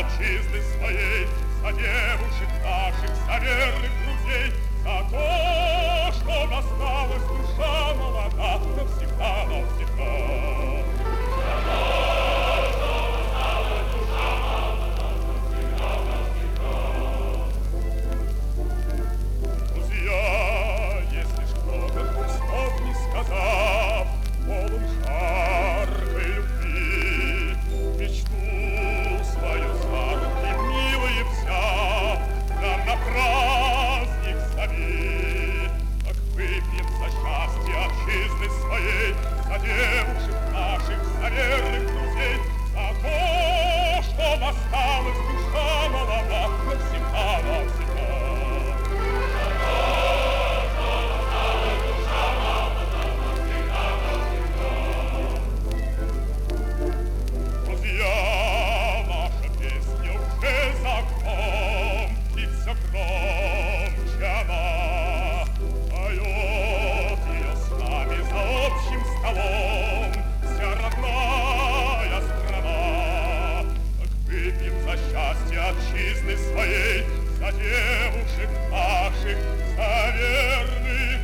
отчизны своей, за девушек наших, за верных друзей, за то, что осталась душа молода навсегда, навсегда. Друзья, если ж кто-то двух слов не сказав, полон жаркой любви, мечту свою за руки милые взяв, нам на праздник зови. Так выпьем за счастье отчизны своей, за девушек наших, за верных друзей, за то, что осталась душа молода навсегда, навсегда. Друзья, наша песня уже за окном, и все громче она поет ее с нами за общим столом, вся родная страна. Так выпьем за счастье отчизны своей, за девушек наших, за верных